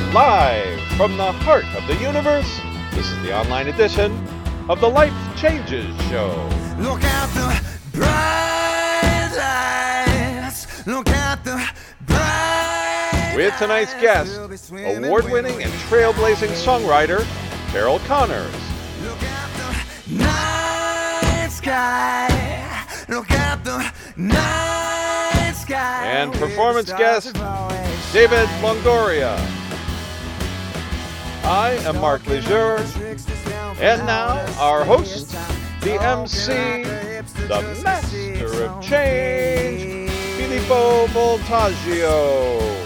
Live from the heart of the universe, this is the online edition of the Life Changes Show. Look at the bright lights. Look at the bright With tonight's guest, award-winning and trailblazing songwriter, Carol Connors. Look at the night sky. Look at the night sky. And performance guest, David Longoria. I am Mark Lejeune, and now our host, the MC, the Master of Change, Filippo Voltaggio.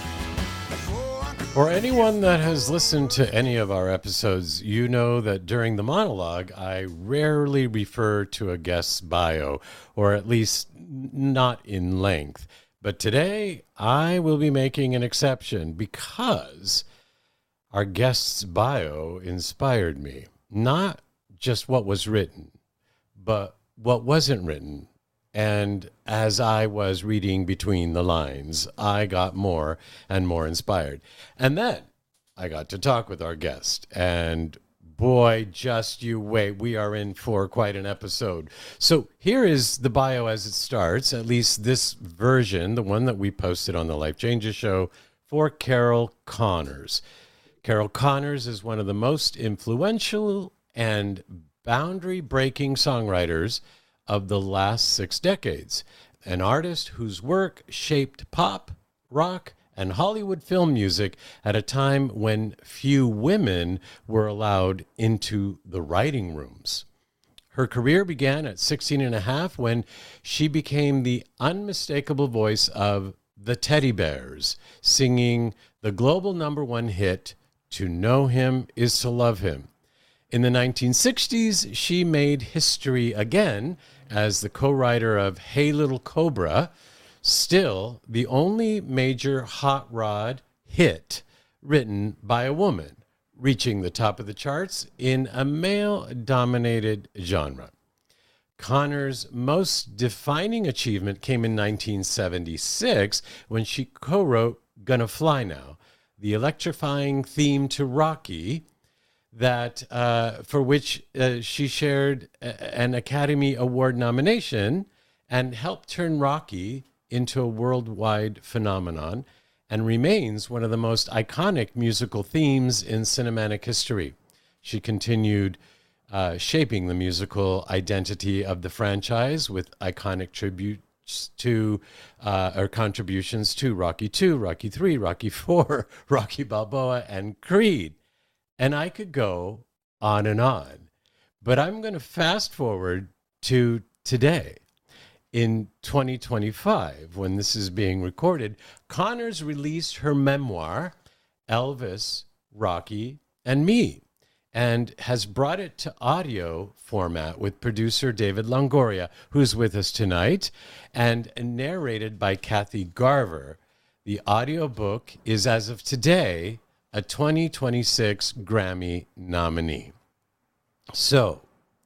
For anyone that has listened to any of our episodes, you know that during the monologue, I rarely refer to a guest's bio, or at least not in length. But today, I will be making an exception because our guest's bio inspired me. Not just what was written, but what wasn't written. And as I was reading between the lines, I got more and more inspired. And then I got to talk with our guest. And boy, just you wait. We are in for quite an episode. So here is the bio as it starts, at least this version, the one that we posted on the Life Changes Show for Carol Connors. Carol Connors is one of the most influential and boundary-breaking songwriters of the last 6 decades, an artist whose work shaped pop, rock, and Hollywood film music at a time when few women were allowed into the writing rooms. Her career began at 16 and a half when she became the unmistakable voice of the Teddy Bears, singing the global #1 hit, "To Know Him Is to Love Him." In the 1960s, she made history again as the co-writer of Hey Little Cobra, still the only major hot rod hit written by a woman, reaching the top of the charts in a male-dominated genre. Connors' most defining achievement came in 1976 when she co-wrote Gonna Fly Now, the electrifying theme to Rocky, that for which she shared an Academy Award nomination and helped turn Rocky into a worldwide phenomenon and remains one of the most iconic musical themes in cinematic history. She continued shaping the musical identity of the franchise with iconic tributes to or contributions to Rocky II, Rocky III, Rocky IV, Rocky Balboa, and Creed. And I could go on and on, but I'm going to fast forward to today. In 2025, when this is being recorded, Connors released her memoir, Elvis, Rocky, and Me, and has brought it to audio format with producer David Longoria, who's with us tonight, and narrated by Kathy Garver. The audiobook is, as of today, a 2026 Grammy nominee. So,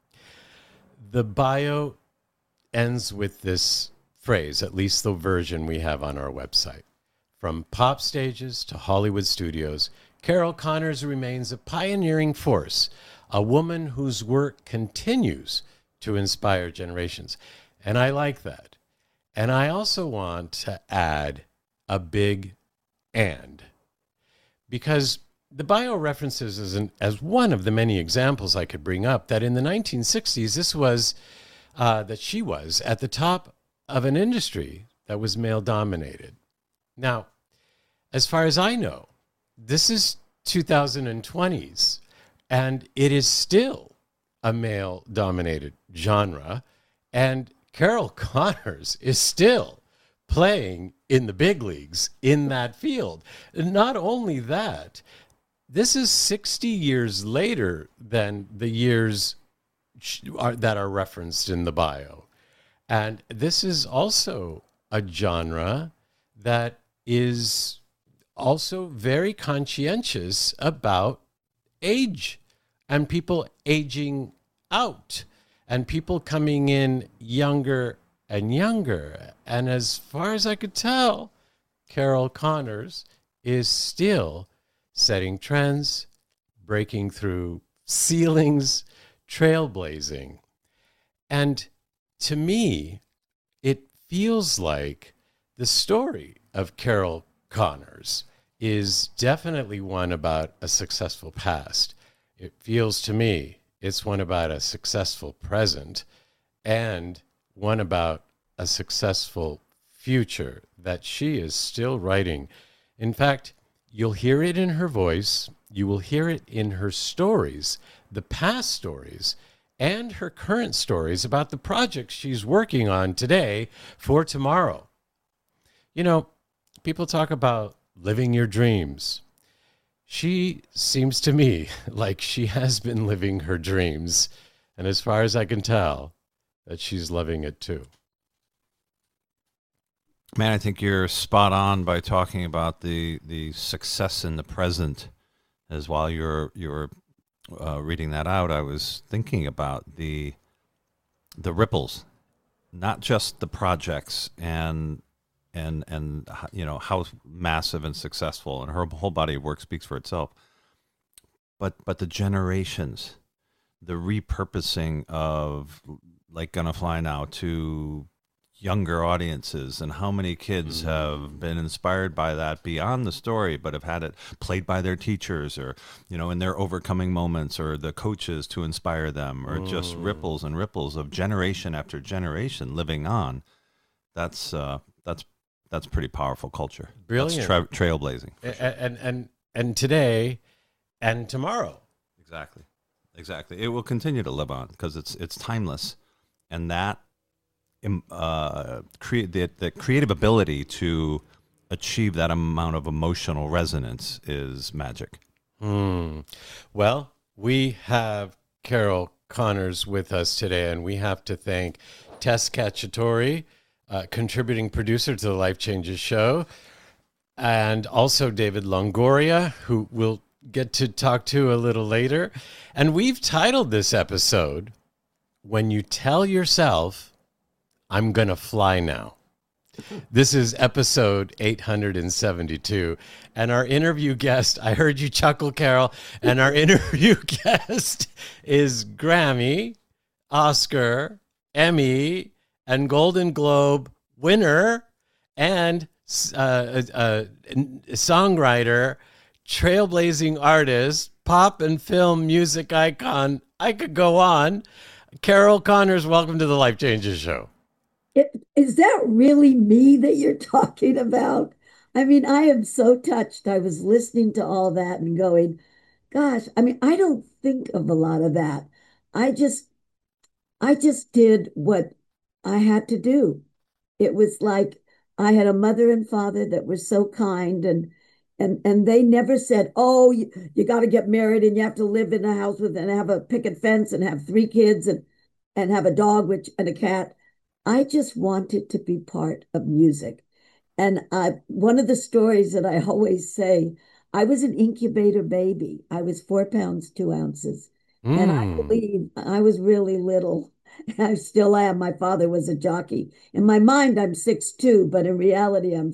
the bio ends with this phrase, at least the version we have on our website. From pop stages to Hollywood studios, Carol Connors remains a pioneering force, a woman whose work continues to inspire generations. And I like that. And I also want to add a big and. Because the bio references as one of the many examples I could bring up that in the 1960s, this was, that she was at the top of an industry that was male-dominated. Now, as far as I know, this is 2020s, and it is still a male-dominated genre, and Carol Connors is still playing in the big leagues in that field. Not only that, this is 60 years later than the years that are referenced in the bio. And this is also a genre that is also very conscientious about age and people aging out and people coming in younger and younger. And as far as I could tell, Carol Connors is still setting trends, breaking through ceilings, trailblazing. And to me, it feels like the story of Carol Connors is definitely one about a successful past. It feels to me it's one about a successful present and one about a successful future that she is still writing. In fact, you'll hear it in her voice, you will hear it in her stories, the past stories, and her current stories about the projects she's working on today for tomorrow. You know, people talk about living your dreams. She seems to me like she has been living her dreams. And as far as I can tell, that she's loving it too. Man, I think you're spot on by talking about the success in the present. As while you're reading that out, I was thinking about the ripples, not just the projects and you know how massive and successful, and her whole body of work speaks for itself. But the generations, the repurposing of like Gonna Fly Now to younger audiences, and how many kids have been inspired by that beyond the story, but have had it played by their teachers, or you know, in their overcoming moments, or the coaches to inspire them, or just ripples and ripples of generation after generation living on. That's pretty powerful culture. Brilliant. That's trailblazing. Sure. And today and tomorrow. Exactly. It will continue to live on because it's timeless, and that create the creative ability to achieve that amount of emotional resonance is magic. Well, we have Carol Connors with us today, and we have to thank Tess Cacciatore, contributing producer to the Life Changes show, and also David Longoria, who we'll get to talk to a little later. And we've titled this episode, When You Tell Yourself, I'm Gonna Fly Now. This is episode 872. And our interview guest, I heard you chuckle, Carol, and our interview guest is Grammy, Oscar, Emmy, and Golden Globe winner and songwriter, trailblazing artist, pop and film music icon. I could go on. Carol Connors, welcome to the Life Changes show. Is that really me that you're talking about? I mean, I am so touched. I was listening to all that and going, gosh, I mean, I don't think of a lot of that. I just did what I had to do. It was like I had a mother and father that were so kind, and they never said, "Oh, you got to get married and you have to live in a house with and have a picket fence and have 3 kids and have a dog and a cat." I just wanted to be part of music. And one of the stories that I always say, I was an incubator baby. I was 4 pounds, 2 ounces. And I believe I was really little. I still am. My father was a jockey. In my mind, I'm 6'2", but in reality, I'm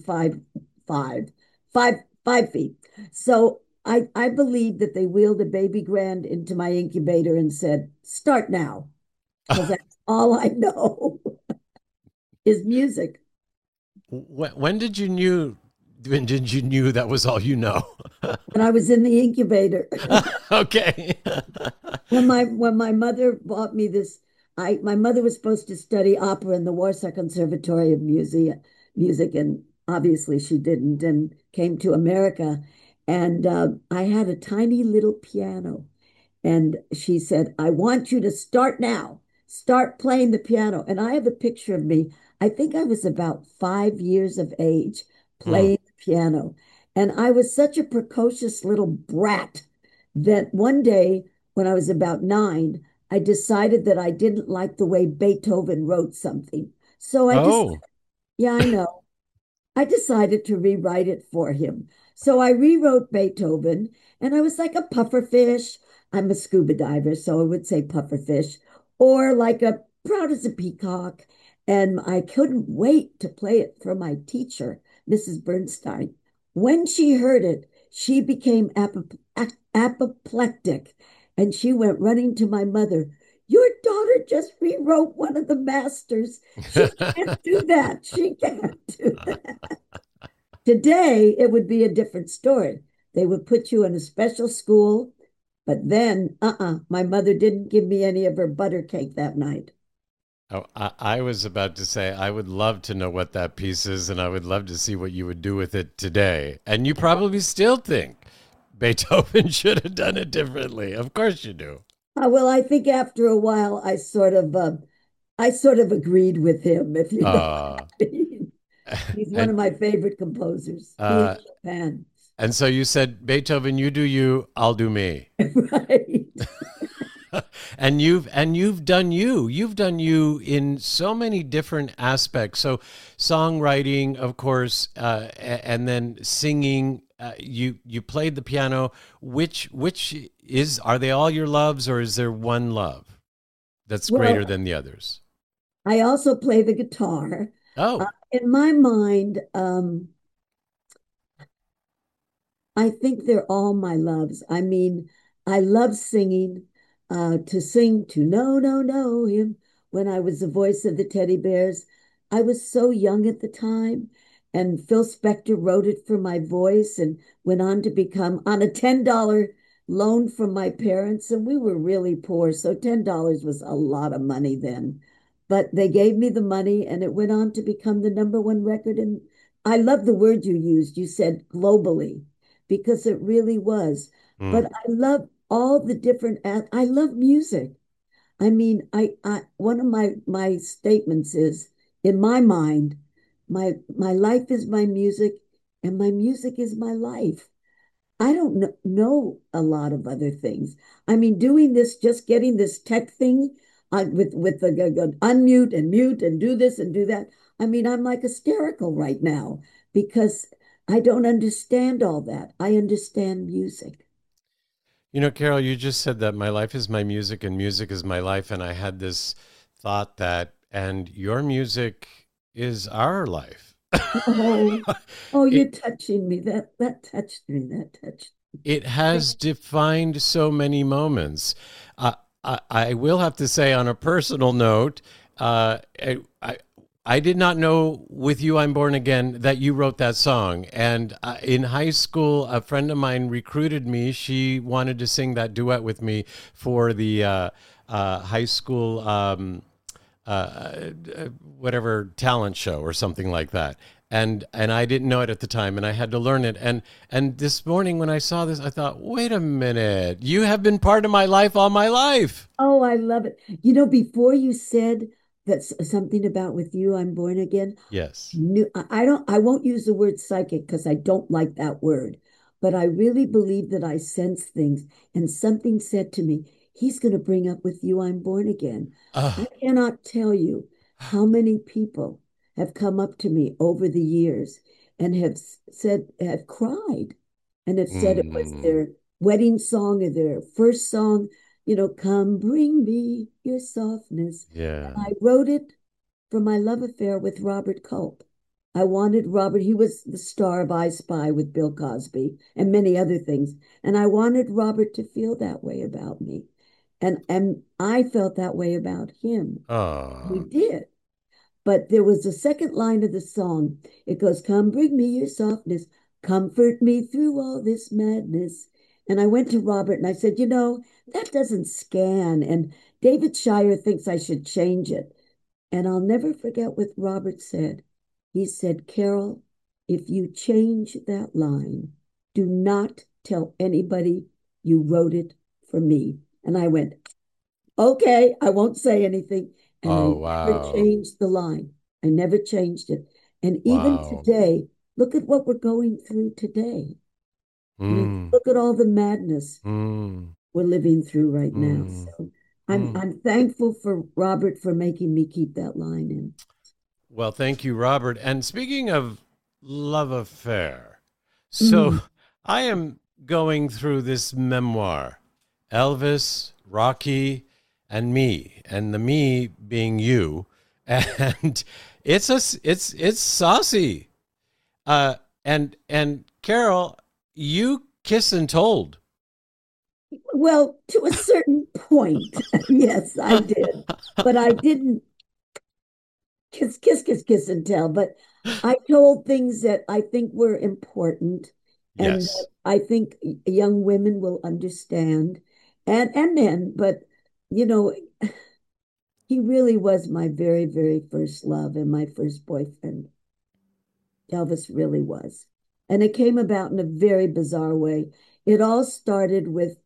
5 feet. So I believe that they wheeled a baby grand into my incubator and said, "Start now." Because that's all I know is music. When did you knew that was all you know? When I was in the incubator. Okay. When my mother bought me this, my mother was supposed to study opera in the Warsaw Conservatory of Music, and obviously she didn't, and came to America. And I had a tiny little piano. And she said, "I want you to start now. Start playing the piano." And I have a picture of me. I think I was about 5 years of age playing the piano. And I was such a precocious little brat that one day when I was about 9, I decided that I didn't like the way Beethoven wrote something. So yeah, I know. I decided to rewrite it for him. So I rewrote Beethoven, and I was like a pufferfish. I'm a scuba diver, so I would say pufferfish, or like a proud as a peacock. And I couldn't wait to play it for my teacher, Mrs. Bernstein. When she heard it, she became apoplectic, and she went running to my mother. Your daughter just rewrote one of the masters. She can't do that. She can't do that. Today, it would be a different story. They would put you in a special school, but then, my mother didn't give me any of her butter cake that night. Oh, I was about to say, I would love to know what that piece is, and I would love to see what you would do with it today. And you probably still think Beethoven should have done it differently. Of course you do. Well, I think after a while, I sort of agreed with him, if you know Uh, what I mean. He's one and, of my favorite composers. He uh, and Chopin. and so you said, Beethoven, you do you, I'll do me. Right. And you've done you. You've done you in so many different aspects. So songwriting, of course, and then singing. You played the piano. Which is are they all your loves, or is there one love that's greater Well, than the others? I also play the guitar. Oh, In my mind, I think they're all my loves. I mean, I love singing, to sing to know him when I was the voice of the teddy bears. I was so young at the time, and Phil Spector wrote it for my voice and went on to become on a $10 loan from my parents. And we were really poor, so $10 was a lot of money then. But they gave me the money, and it went on to become the number one record. And I love the word you used. You said globally, because it really was. But mm, I love all the different, I love music. I mean, I one of my statements is, in my mind, my life is my music, and my music is my life. I don't know a lot of other things. I mean, doing this, just getting this tech thing, with the unmute and mute and do this and do that. I mean, I'm like hysterical right now because I don't understand all that. I understand music. Carol, you just said that my life is my music and music is my life, and I had this thought that, and your music is our life. Oh, oh, it you're touching me. That touched me. That touched it me. has defined so many moments. I will have to say, on a personal note, I did not know with You I'm Born Again that you wrote that song. And in high school, a friend of mine recruited me. She wanted to sing that duet with me for the high school whatever talent show or something like that. And I didn't know it at the time, and I had to learn it. And this morning when I saw this, I thought, wait a minute, you have been part of my life all my life. Oh, I love it. Before you said that's something about with you, I'm born again. Yes. I won't use the word psychic because I don't like that word, but I really believe that I sense things, and something said to me, he's going to bring up with you, I'm born again. I Oh, cannot tell you how many people have come up to me over the years and have cried and have said it was mm, their wedding song or their first song, come bring me your softness. And yeah. I wrote it for my love affair with Robert Culp. I wanted Robert, he was the star of I Spy with Bill Cosby and many other things. And I wanted Robert to feel that way about me. And I felt that way about him. We Oh. did. But there was a second line of the song. It goes, come bring me your softness, comfort me through all this madness. And I went to Robert and I said, that doesn't scan. And David Shire thinks I should change it. And I'll never forget what Robert said. He said, Carol, if you change that line, do not tell anybody you wrote it for me. And I went, okay, I won't say anything. And I Oh, never wow. changed the line. I never changed it. And even Wow. today, look at what we're going through today. Mm, Look at all the madness mm, we're living through right now. mm, So I'm mm. I'm thankful for Robert for making me keep that line in. Well, thank you, Robert. And speaking of love affair, Mm. so I am going through this memoir, Elvis, Rocky, and me, and the me being you, and it's saucy. Uh, and Carol, you kiss and told. Well, to a certain point, yes, I did. But I didn't kiss and tell. But I told things that I think were important and that Yes. I think young women will understand and men. But, you know, he really was my very, very first love and my first boyfriend. Elvis really was. And it came about in a very bizarre way. It all started with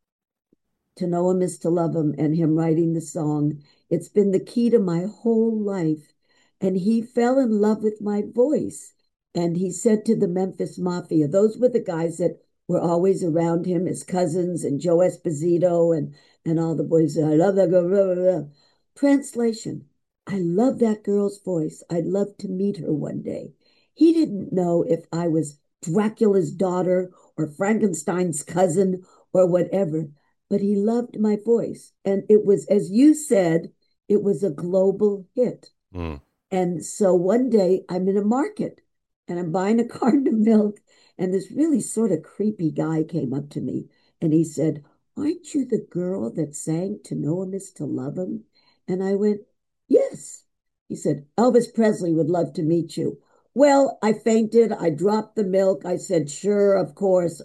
To Know Him Is to Love Him and him writing the song. It's been the key to my whole life. And he fell in love with my voice. And he said to the Memphis Mafia, those were the guys that were always around him, his cousins and Joe Esposito and all the boys. I love that girl. Blah, blah, blah. Translation. I love that girl's voice. I'd love to meet her one day. He didn't know if I was Dracula's daughter or Frankenstein's cousin or whatever, but he loved my voice. And it was, as you said, it was a global hit. Mm. And so one day I'm in a market and I'm buying a carton of milk, and this really sort of creepy guy came up to me and he said, "Aren't you the girl that sang To Know Him Is to Love Him?" And I went, "Yes." He said, "Elvis Presley would love to meet you." Well, I fainted. I dropped the milk. I said, "Sure, of course."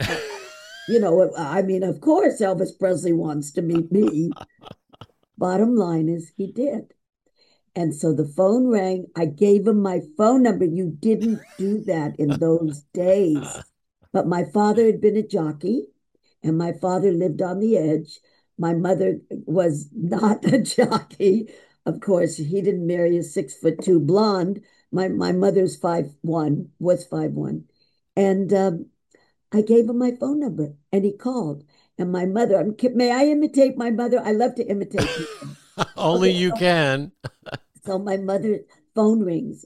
I mean, of course, Elvis Presley wants to meet me. Bottom line is, he did. And so the phone rang. I gave him my phone number. You didn't do that in those days. But my father had been a jockey, and my father lived on the edge. My mother was not a jockey. Of course, he didn't marry a 6'2" blonde. My mother's 5'1", was 5'1". And I gave him my phone number, and he called. And my mother, may I imitate my mother? I love to imitate people. Only Okay, you can. so my mother's phone rings,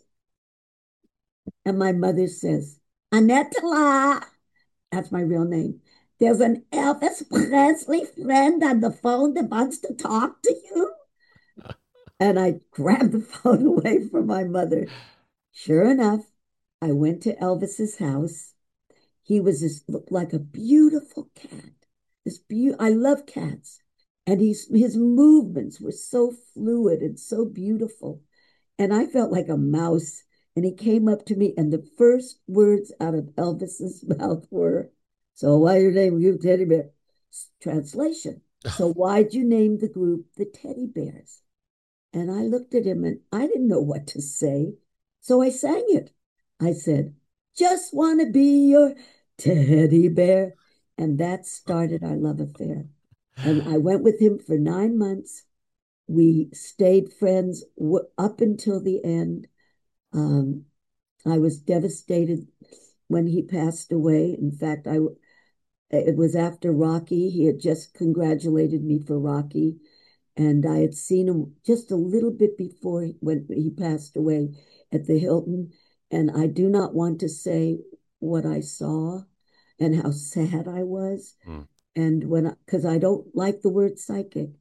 and my mother says, "Annette, that's my real name. There's an Elvis Presley friend on the phone that wants to talk to you." And I grabbed the phone away from my mother. Sure enough, I went to Elvis's house. He was this looked like a beautiful cat. I love cats. And his movements were so fluid and so beautiful. And I felt like a mouse. And he came up to me, and the first words out of Elvis's mouth were, "So why your name you Teddy Bear?" Translation. "So why'd you name the group the Teddy Bears?" And I looked at him and I didn't know what to say. So I sang it. I said, "Just want to be your teddy bear." And that started our love affair. And I went with him for 9 months. We stayed friends up until the end. I was devastated when he passed away. In fact, it was after Rocky. He had just congratulated me for Rocky. And I had seen him just a little bit before when he passed away at the Hilton. And I do not want to say what I saw and how sad I was. Mm. And because I don't like the word psychic,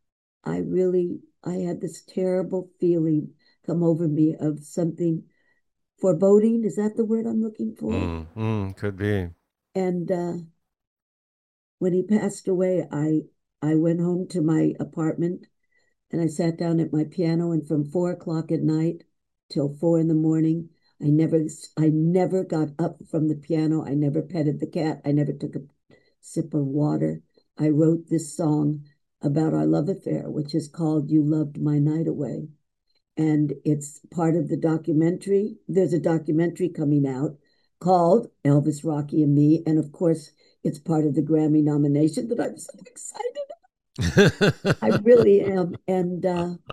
I had this terrible feeling come over me of something foreboding. Is that the word I'm looking for? Could be. And when he passed away, I went home to my apartment and I sat down at my piano, and from 4 o'clock at night till 4 in the morning, I never got up from the piano. I never petted the cat. I never took a sip of water. I wrote this song about our love affair, which is called "You Loved My Night Away." And it's part of the documentary. There's a documentary coming out called Elvis, Rocky, and Me. And of course, it's part of the Grammy nomination that I'm so excited. I really am. And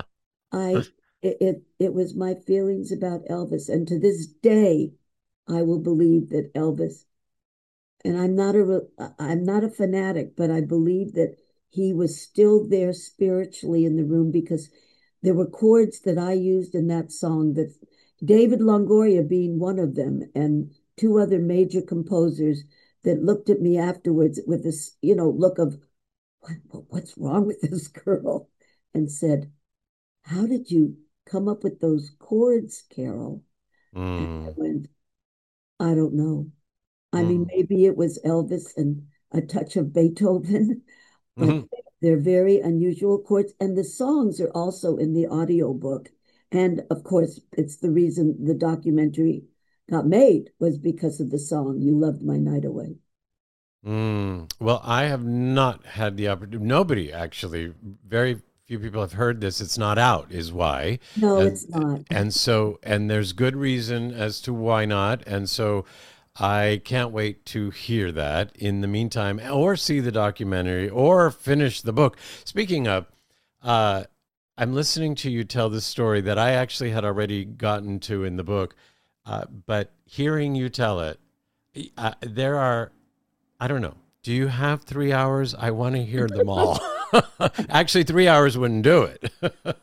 it was my feelings about Elvis. And to this day, I will believe that Elvis, and I'm not a fanatic, but I believe that he was still there spiritually in the room, because there were chords that I used in that song, that David Longoria being one of them, and two other major composers that looked at me afterwards with this, look of, what's wrong with this girl? And said, "How did you come up with those chords, Carol?" And I went, "I don't know. I mean, Mm. maybe it was Elvis and a touch of Beethoven, but Mhm. they're very unusual chords. And the songs are also in the audiobook. And of course, it's the reason the documentary got made was because of the song, You Loved My Night Away. Well, I have not had the opportunity. Nobody actually, very few people have heard this. It's not out, is why, No, and it's not. and there's good reason as to why not, and so I can't wait to hear that. In the meantime, or see the documentary, or finish the book. Speaking of, uh, I'm listening to you tell this story that I actually had already gotten to in the book, but hearing you tell it, there are. I don't know. Do you have 3 hours? I want to hear them all. Actually, 3 hours wouldn't do it.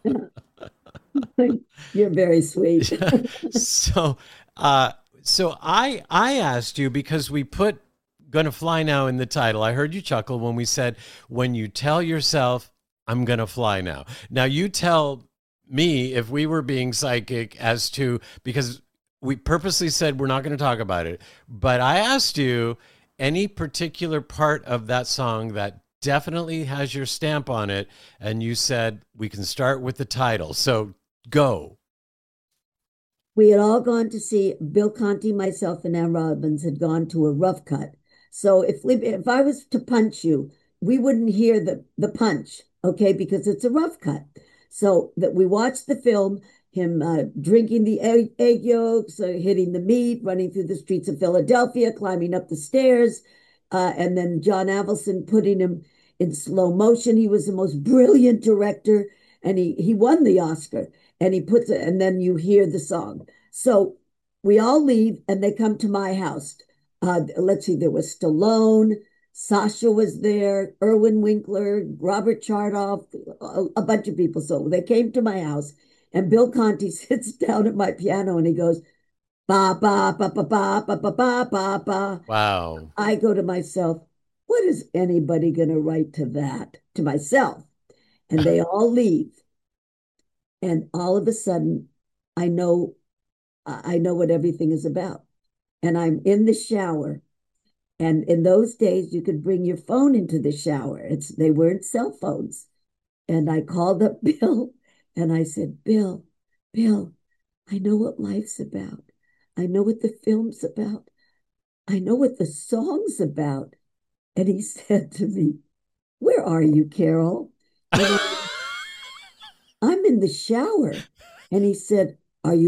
You're very sweet. so, uh, so I asked you because we put "Gonna Fly Now" in the title. I heard you chuckle when we said, "When you tell yourself I'm gonna fly now." Now you tell me if we were being psychic as to because we purposely said we're not going to talk about it, but I asked you any particular part of that song that definitely has your stamp on it, and you said we can start with the title. So go. We had all gone to see Bill Conti, myself, and Ann Robbins had gone to a rough cut. So if I was to punch you, we wouldn't hear the punch, okay, because it's a rough cut. So that we watched the film, him drinking the egg yolks, hitting the meat, running through the streets of Philadelphia, climbing up the stairs, and then John Avildsen putting him in slow motion. He was the most brilliant director, and he won the Oscar. And he puts it, and then you hear the song. So we all leave, and they come to my house. Let's see, there was Stallone, Sasha was there, Irwin Winkler, Robert Chardoff, a bunch of people. So they came to my house, and Bill Conti sits down at my piano and he goes, ba ba ba ba ba ba ba ba ba ba. Wow. I go to myself, what is anybody going to write to that? To myself. And they all leave. And all of a sudden, I know I know what everything is about. And I'm in the shower. And in those days, you could bring your phone into the shower. They weren't cell phones. And I called up Bill and I said, Bill, I know what life's about. I know what the film's about. I know what the song's about. And he said to me, where are you, Carol? And I'm in the shower. And he said,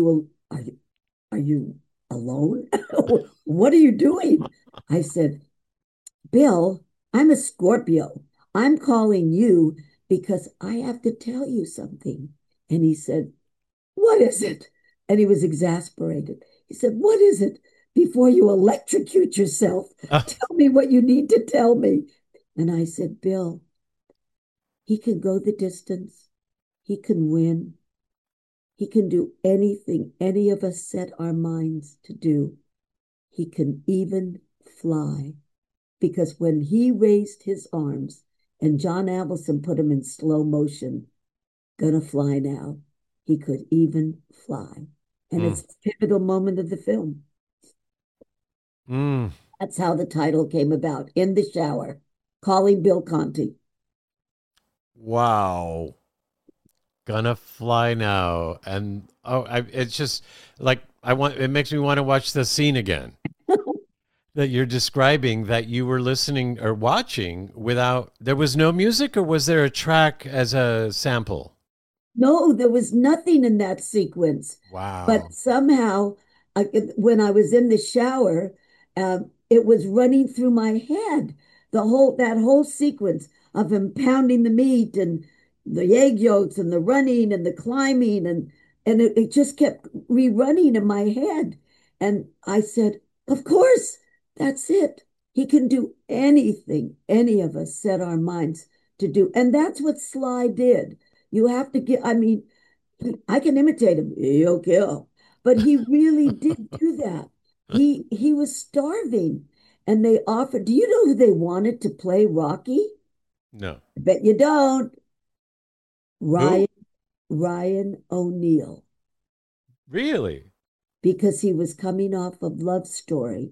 are you alone? What are you doing? I said, Bill, I'm a Scorpio. I'm calling you because I have to tell you something. And he said, what is it? And he was exasperated. He said, what is it? Before you electrocute yourself, tell me what you need to tell me. And I said, Bill, he can go the distance. He can win. He can do anything any of us set our minds to do. He can even fly. Because when he raised his arms and John Avildsen put him in slow motion, gonna fly now, he could even fly. And it's a pivotal moment of the film. Mm. That's how the title came about, in the shower, calling Bill Conti. Wow. Gonna fly now. And it's just like it makes me want to watch the scene again that you're describing that you were listening or watching without, there was no music, or was there a track as a sample? No, there was nothing in that sequence. Wow. But somehow, when I was in the shower, it was running through my head. That whole sequence of him pounding the meat and the egg yolks and the running and the climbing and it just kept rerunning in my head. And I said, of course, that's it. He can do anything any of us set our minds to do. And that's what Sly did. You have to get, I mean, I can imitate him. He'll kill. But he really did do that. He was starving. And they offered, do you know who they wanted to play Rocky? No. I bet you don't. Who? Ryan O'Neal, Really? because he was coming off of Love Story,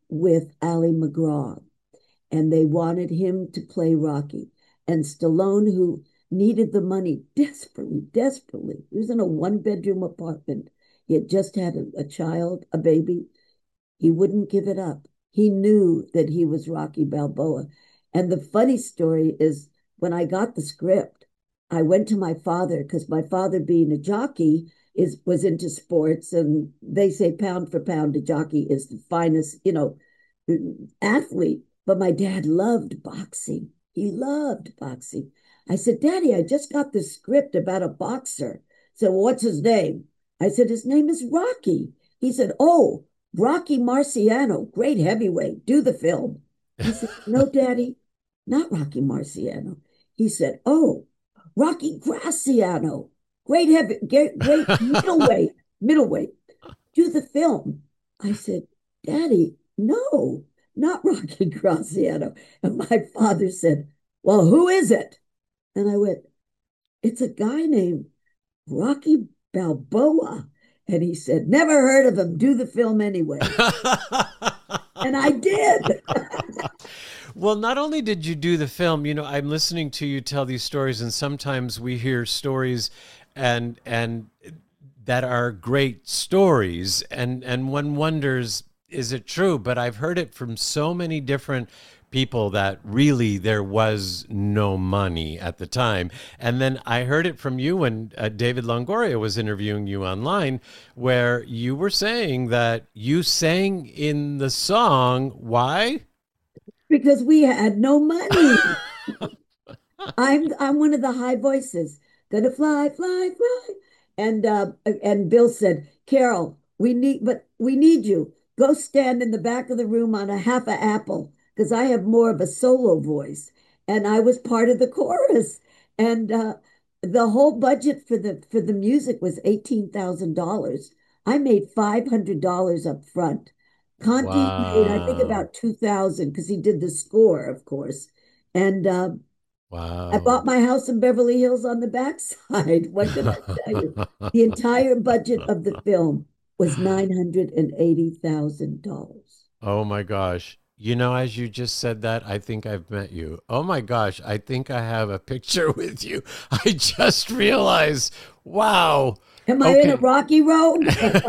with Ali MacGraw, and they wanted him to play Rocky. And Stallone, who needed the money desperately, desperately, he was in a one-bedroom apartment. He had just had a child, a baby. He wouldn't give it up. He knew that he was Rocky Balboa. And the funny story is when I got the script, I went to my father because my father, being a jockey, was into sports, and they say pound for pound, a jockey is the finest, athlete. But my dad loved boxing. He loved boxing. I said, Daddy, I just got this script about a boxer. So what's his name? I said, his name is Rocky. He said, oh, Rocky Marciano, great heavyweight, do the film. I said, no, Daddy, not Rocky Marciano. He said, oh, Rocky Graciano, great middleweight, do the film. I said, Daddy, no, not Rocky Graciano. And my father said, well, who is it? And I went, it's a guy named Rocky Balboa. And he said, never heard of him, do the film anyway. And I did. Well, not only did you do the film, I'm listening to you tell these stories, and sometimes we hear stories and that are great stories, and one wonders, is it true? But I've heard it from so many different people that really there was no money at the time. And then I heard it from you when David Longoria was interviewing you online, where you were saying that you sang in the song. Why? Because we had no money. I'm one of the high voices. Gonna fly, fly, fly. And Bill said, Carol, we need you. Go stand in the back of the room on a half an apple, because I have more of a solo voice. And I was part of the chorus. And the whole budget for the music was $18,000. I made $500 up front. Conti made, I think, about 2,000 because he did the score, of course. And Wow. I bought my house in Beverly Hills on the backside. What did I tell you? The entire budget of the film was $980,000. Oh my gosh. As you just said that, I think I've met you. Oh my gosh, I think I have a picture with you. I just realized. Wow. Am I in a Rocky Road?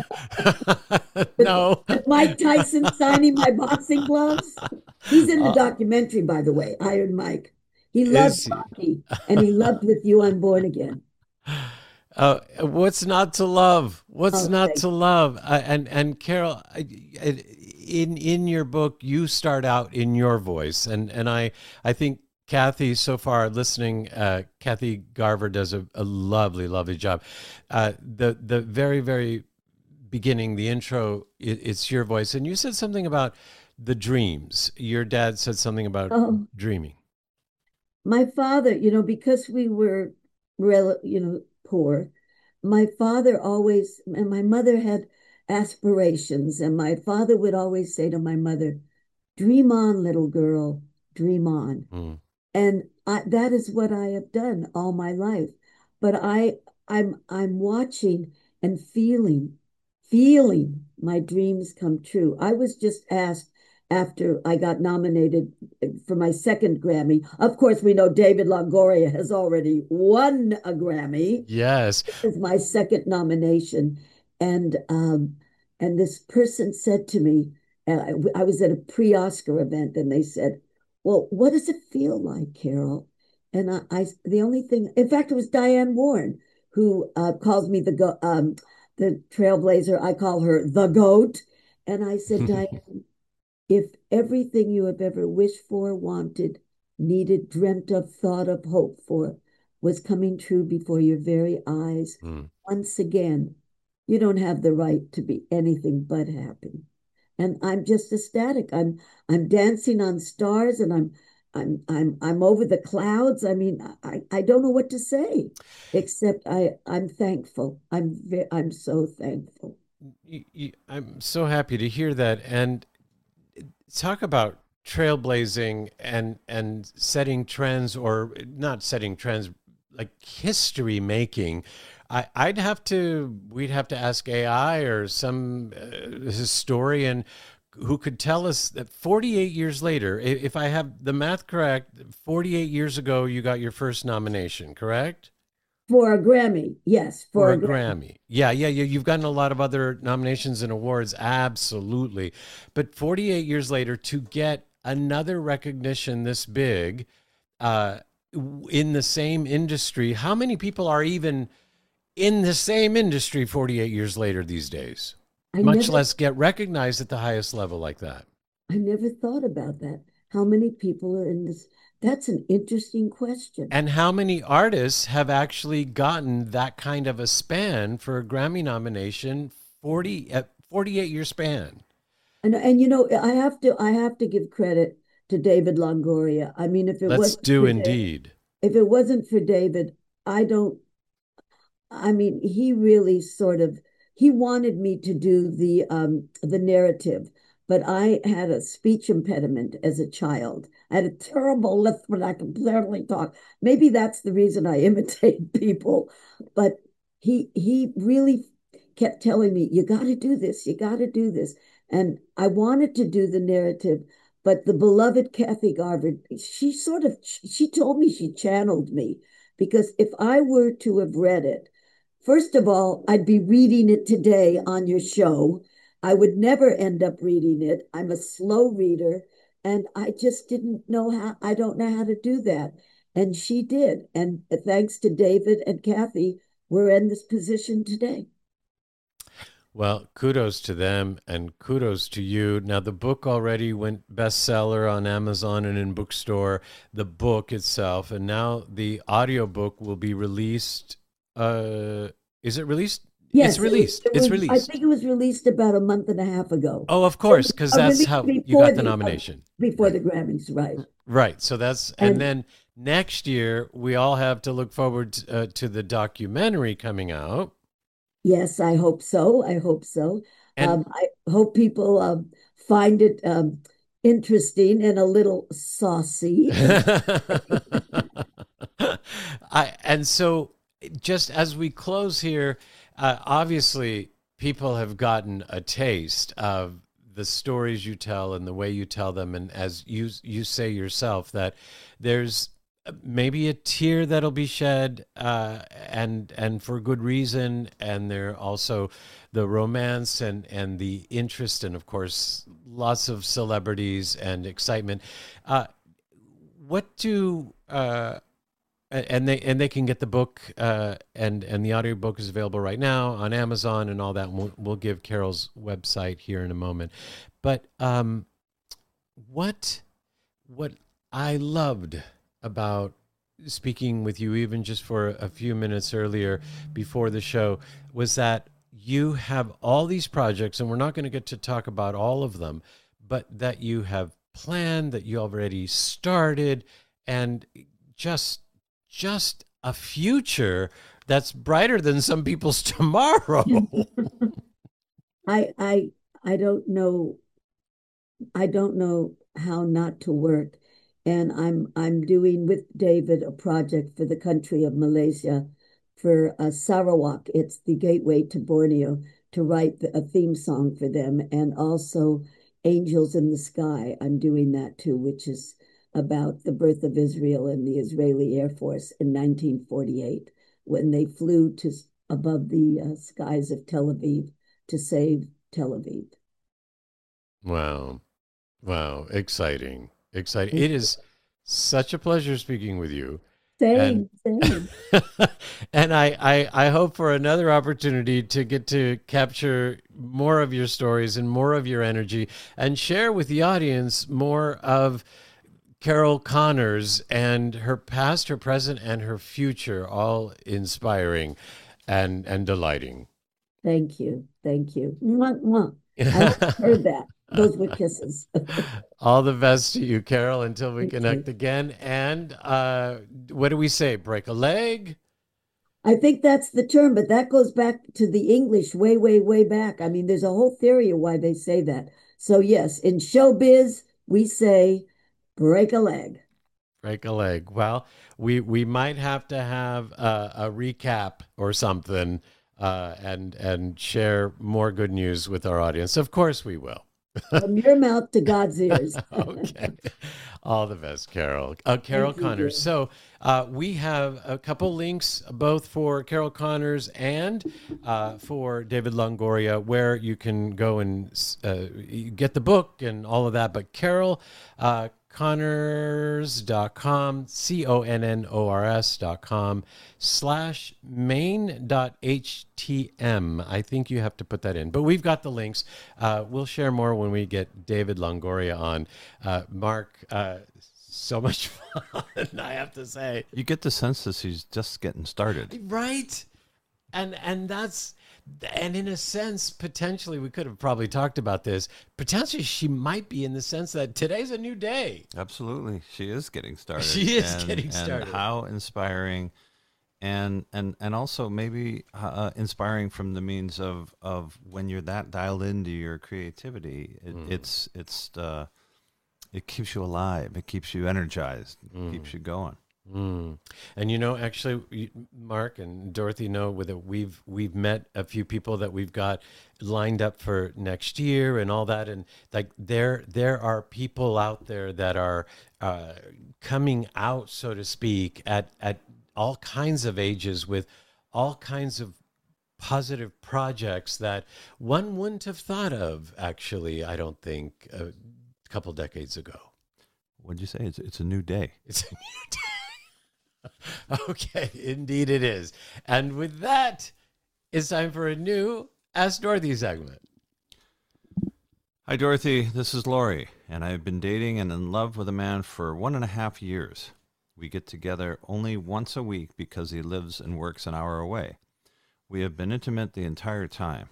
No. Mike Tyson signing my boxing gloves? He's in the documentary, by the way, Iron Mike. He loved Rocky, and he loved With You I'm Born Again. What's not to love? What's not to love? And Carol, in your book, you start out in your voice, and I think Kathy, so far listening, Kathy Garver does a lovely, lovely job. The very, very beginning, the intro, it's your voice, and you said something about the dreams. Your dad said something about dreaming. My father, because we were, poor, my father always, and my mother had aspirations, and my father would always say to my mother, dream on, little girl, dream on. Mm. And that is what I have done all my life. But I'm watching and feeling my dreams come true. I was just asked after I got nominated for my second Grammy. Of course, we know David Longoria has already won a Grammy. Yes. This is my second nomination. And this person said to me, I was at a pre-Oscar event, and they said, well, what does it feel like, Carol? And the only thing, in fact, it was Diane Warren who calls me the trailblazer. I call her the GOAT. And I said, Diane, if everything you have ever wished for, wanted, needed, dreamt of, thought of, hoped for was coming true before your very eyes, once again, you don't have the right to be anything but happy. And I'm just ecstatic. I'm dancing on stars, and I'm over the clouds. I mean, I don't know what to say, except I'm thankful. I'm so thankful. I'm so happy to hear that. And talk about trailblazing and setting trends, or not setting trends, like history making. We'd have to ask AI or some historian, who could tell us that 48 years later, if I have the math correct, 48 years ago you got your first nomination, correct? For a Grammy, yes, For for a a Grammy. Grammy. Yeah, yeah, yeah. You've gotten a lot of other nominations and awards, absolutely. But 48 years later, to get another recognition this big uh, in the same industry, how many people are even in the same industry 48 years later these days? I Much never, less get recognized at the highest level like that. I never thought about that. How many people are in this? That's an interesting question. And how many artists have actually gotten that kind of a span for a Grammy nomination, 48-year span? And I have to give credit to David Longoria. I mean, Let's do indeed. if it wasn't for David, I don't I mean, he really sort of he wanted me to do the narrative, but I had a speech impediment as a child. I had a terrible lisp, but I could barely talk. Maybe that's the reason I imitate people. But he really kept telling me, "You got to do this. You got to do this." And I wanted to do the narrative, but the beloved Kathy Garver, she told me, she channeled me, because if I were to have read it, first of all, I'd be reading it today on your show. I would never end up reading it. I'm a slow reader, and I just didn't know how, I don't know how to do that. And she did. And thanks to David and Kathy, we're in this position today. Well, kudos to them and kudos to you. Now, the book already went bestseller on Amazon and in bookstore, the book itself, and now the audiobook will be released. Is it released? Yes, It's released. it It's was, I released. think it was released about a month and a half ago. Oh, of course, because that's Released how you before got the nomination. before the Grammys, right? Right. So and And then next year, we all have to look forward to the documentary coming out. yes, I hope so. I hope so. And I hope people find it interesting and a little saucy. and so just as we close here, obviously people have gotten a taste of the stories you tell and the way you tell them, and as you say yourself, that there's maybe a tear that'll be shed, and for good reason, and there also the romance and the interest, and of course lots of celebrities and excitement. What do and they can get the book, and the audiobook is available right now on Amazon and all that. And we'll give Carol's website here in a moment. But what I loved about speaking with you, even just for a few minutes earlier before the show, was that you have all these projects, and we're not going to get to talk about all of them, but that you have planned, that you already started, and just a future that's brighter than some people's tomorrow. I don't know. I don't know how not to work. And I'm doing with David a project for the country of Malaysia for Sarawak. It's the gateway to Borneo, to write a theme song for them, and also Angels in the Sky. I'm doing that too, which is about the birth of Israel and the Israeli Air Force in 1948, when they flew to above the skies of Tel Aviv to save Tel Aviv. Wow. Wow. Exciting. Exciting. It is such a pleasure speaking with you. And Same. and I hope for another opportunity to get to capture more of your stories and more of your energy, and share with the audience more of Carol Connors and her past, her present, and her future, all inspiring and delighting. Thank you. Thank you. Mwah, mwah. I heard that. Those were kisses. All the best to you, Carol, until we Thank connect you. again. And what do we say? Break a leg? I think that's the term, but that goes back to the English way, way, way back. I mean, there's a whole theory of why they say that. So, yes, in showbiz, we say break a leg. Break a leg. Well, we might have to have a recap or something, and share more good news with our audience. Of course we will. From your mouth to God's ears. Okay. All the best, Carol. Carol Thank you, Connors. dear. So we have a couple links both for Carol Connors and for David Longoria, where you can go and get the book and all of that. But Carol Connors.com, connors.com/main.htm. I think you have to put that in, but we've got the links. We'll share more when we get David Longoria on. Mark, so much fun, I have to say. You get the sense that she's just getting started. Right. And that's, and in a sense, potentially, we could have probably talked about this. Potentially, she might be in the sense that today's a new day. Absolutely. She is getting started. She is getting started. And how inspiring, and also maybe inspiring from the means of when you're that dialed into your creativity. It keeps you alive. It keeps you energized. It keeps you going. And actually, Mark and Dorothy know that we've met a few people that we've got lined up for next year and all that, and like there are people out there that are coming out, so to speak, at all kinds of ages with all kinds of positive projects that one wouldn't have thought of. Actually, I don't think a couple decades ago. What'd you say? It's a new day. It's a new day. Okay, indeed it is. And with that, it's time for a new Ask Dorothy segment. Hi, Dorothy. This is Lori, and I've been dating and in love with a man for 1.5 years. We get together only once a week because he lives and works an hour away. We have been intimate the entire time.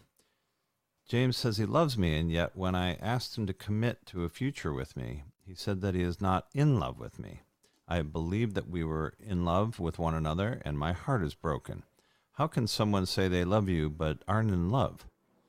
James says he loves me, and yet when I asked him to commit to a future with me, he said that he is not in love with me. I believed that we were in love with one another, and my heart is broken. How can someone say they love you but aren't in love?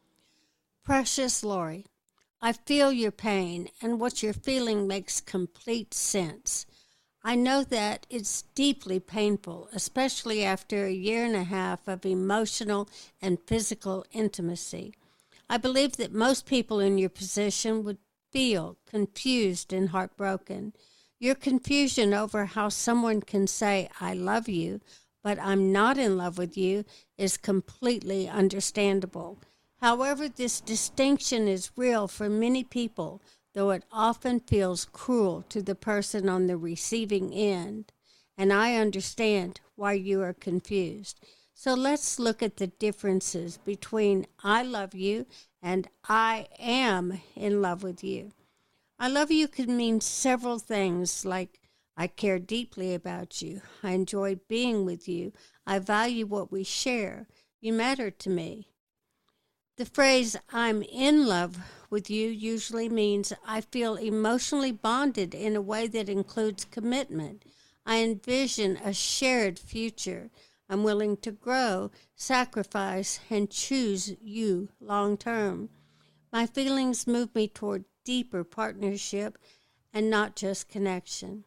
Precious Lori, I feel your pain, and what you're feeling makes complete sense. I know that it's deeply painful, especially after 1.5 years of emotional and physical intimacy. I believe that most people in your position would feel confused and heartbroken. Your confusion over how someone can say, I love you, but I'm not in love with you, is completely understandable. However, this distinction is real for many people, though it often feels cruel to the person on the receiving end. And I understand why you are confused. So let's look at the differences between I love you and I am in love with you. I love you could mean several things, like I care deeply about you, I enjoy being with you, I value what we share, you matter to me. The phrase I'm in love with you usually means I feel emotionally bonded in a way that includes commitment. I envision a shared future. I'm willing to grow, sacrifice, and choose you long term. My feelings move me toward deeper partnership and not just connection.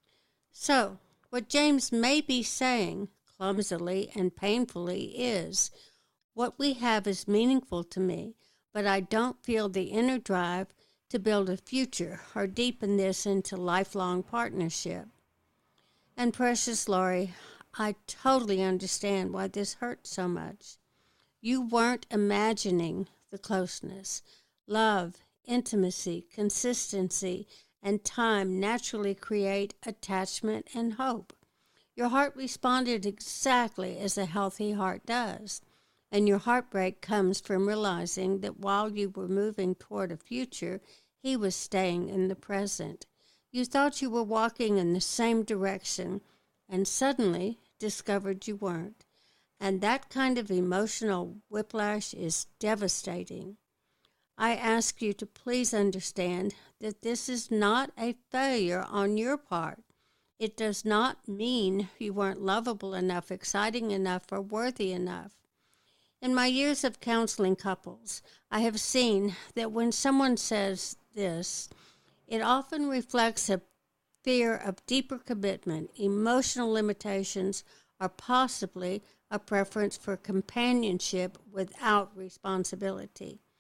So, what James may be saying, clumsily and painfully, is, what we have is meaningful to me, but I don't feel the inner drive to build a future or deepen this into lifelong partnership. And precious Lori, I totally understand why this hurts so much. You weren't imagining the closeness. Love, intimacy, consistency, and time naturally create attachment and hope. Your heart responded exactly as a healthy heart does, and your heartbreak comes from realizing that while you were moving toward a future, he was staying in the present. You thought you were walking in the same direction, and suddenly discovered you weren't. And that kind of emotional whiplash is devastating. I ask you to please understand that this is not a failure on your part. It does not mean you weren't lovable enough, exciting enough, or worthy enough. In my years of counseling couples, I have seen that when someone says this, it often reflects a fear of deeper commitment, emotional limitations, or possibly a preference for companionship without responsibility.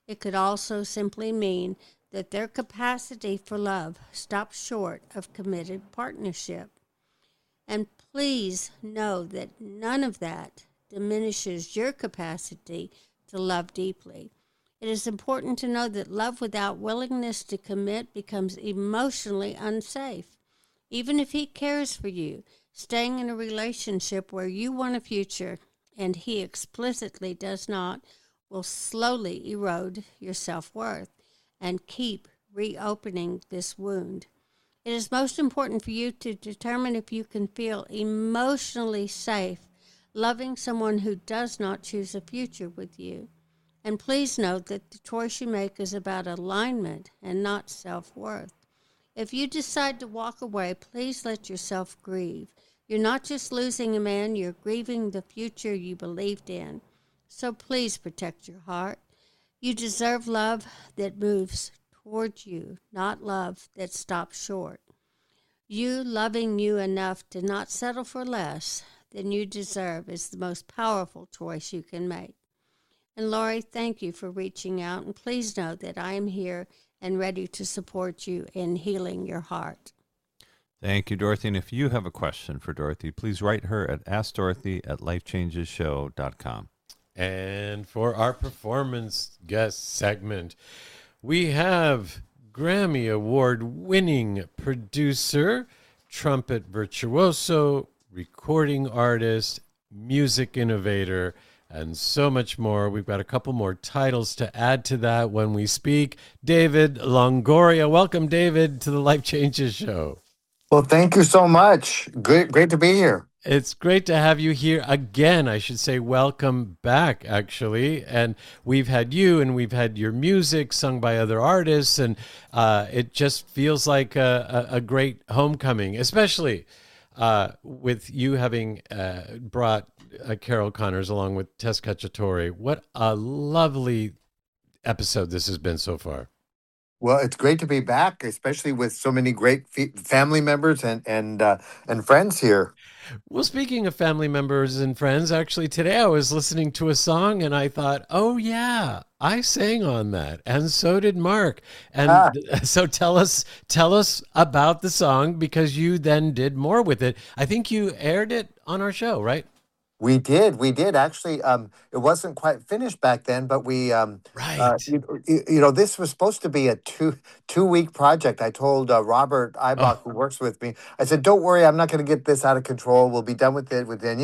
It could also simply mean that their capacity for love stops short of committed partnership. And please know that none of that diminishes your capacity to love deeply. It is important to know that love without willingness to commit becomes emotionally unsafe. Even if he cares for you, staying in a relationship where you want a future and he explicitly does not will slowly erode your self-worth and keep reopening this wound. It is most important for you to determine if you can feel emotionally safe loving someone who does not choose a future with you. And please note that the choice you make is about alignment and not self-worth. If you decide to walk away, please let yourself grieve. You're not just losing a man, you're grieving the future you believed in. So please protect your heart. You deserve love that moves toward you, not love that stops short. You loving you enough to not settle for less than you deserve is the most powerful choice you can make. And Lori, thank you for reaching out, and please know that I am here and ready to support you in healing your heart. Thank you, Dorothy. And if you have a question for Dorothy, please write her at AskDorothy@LifeChangesShow.com. And for our performance guest segment, we have Grammy Award-winning producer, trumpet virtuoso, recording artist, music innovator, and so much more. We've got a couple more titles to add to that when we speak. David Longoria. Welcome, David, to the Life Changes Show. Well, thank you so much. Great to be here. It's great to have you here again. I should say welcome back, actually. And we've had you and we've had your music sung by other artists, and it just feels like a great homecoming, especially with you having brought Carol Connors along with Tess Cacciatore. What a lovely episode this has been so far. Well, it's great to be back, especially with so many great family members and friends here. Well, speaking of family members and friends, actually today I was listening to a song and I thought, oh yeah, I sang on that, and so did Mark. And so tell us about the song, because you then did more with it. I think you aired it on our show, right? We did actually. It wasn't quite finished back then, but we right. This was supposed to be a two-week project. I told Robert Eibach, who works with me, I said, don't worry, I'm not going to get this out of control. We'll be done with it within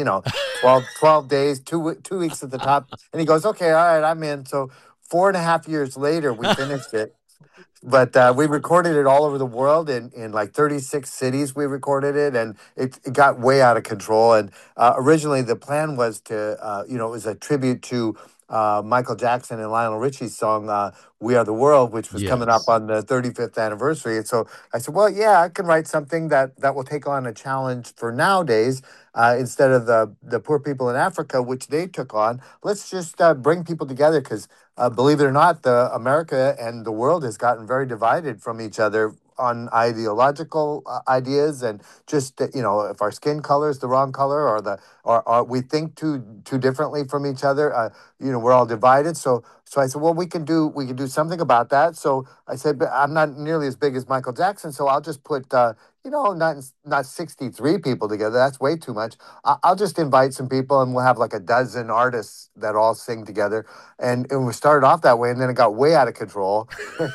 12 days, 2 weeks at the top. And he goes, okay, all right, I'm in. So 4.5 years later, we finished it. But we recorded it all over the world in like 36 cities. We recorded it, and it got way out of control. And originally, the plan was to, it was a tribute to Michael Jackson and Lionel Richie's song "We Are the World," which was coming up on the 35th anniversary. And so I said, well, yeah, I can write something that will take on a challenge for nowadays. Instead of the poor people in Africa, which they took on, let's just bring people together, because believe it or not, America and the world has gotten very divided from each other on ideological ideas, and just if our skin color is the wrong color, or we think too differently from each other, we're all divided. So I said, well, we can do something about that. So I said, but I'm not nearly as big as Michael Jackson, so I'll just put not 63 people together. That's way too much. I'll just invite some people, and we'll have like a dozen artists that all sing together. And we started off that way, and then it got way out of control.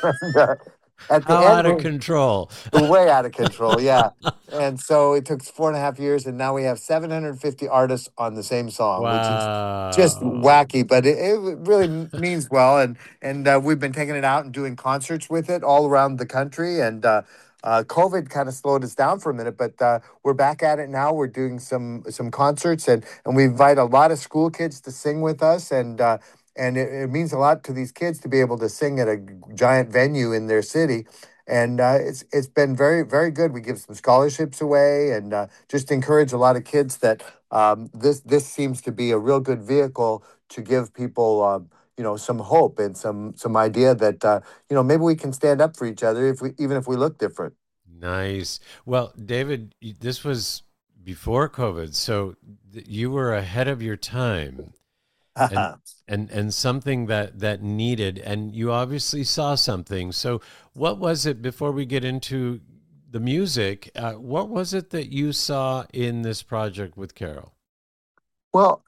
At the end, out of control. Way out of control, yeah. And so it took 4.5 years, and now we have 750 artists on the same song, which is just wacky, but it really means well. And we've been taking it out and doing concerts with it all around the country. And COVID kind of slowed us down for a minute, but we're back at it now. We're doing some concerts, and we invite a lot of school kids to sing with us, and it means a lot to these kids to be able to sing at a giant venue in their city. And it's been very, very good. We give some scholarships away, and just encourage a lot of kids that this seems to be a real good vehicle to give people some hope and some idea that maybe we can stand up for each other even if we look different. Nice. Well, David, this was before COVID, so you were ahead of your time. and something that needed, and you obviously saw something. So what was it, before we get into the music, what was it that you saw in this project with Carol? Well,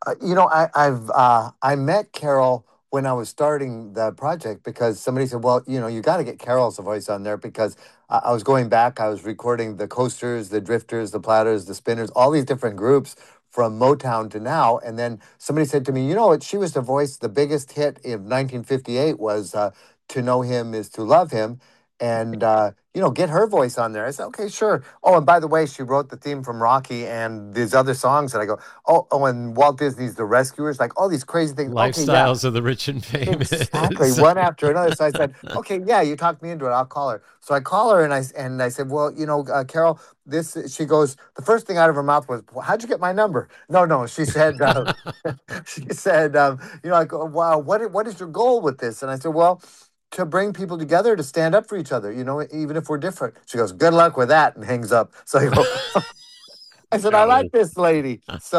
I met Carol when I was starting the project because somebody said, "Well, you got to get Carol's voice on there," because I was going back. I was recording the Coasters, the Drifters, the Platters, the Spinners, all these different groups from Motown to now. And then somebody said to me, "You know what? She was the voice. The biggest hit in 1958 was 'To Know Him Is to Love Him.'" And get her voice on there. I said, okay, sure. Oh, and by the way, she wrote the theme from Rocky and these other songs. And I go, oh, and Walt Disney's The Rescuers, like all these crazy things. Okay, yeah, Lifestyles of the Rich and exactly, famous. one after another. So I said, okay, yeah, you talked me into it. I'll call her. So I call her and I said, well, Carol, this. She goes, the first thing out of her mouth was, well, how'd you get my number? No, she said, she said, I go, wow, what is your goal with this? And I said, well, to bring people together to stand up for each other, even if we're different. She goes, good luck with that, and hangs up. So I go, I said, I like this lady.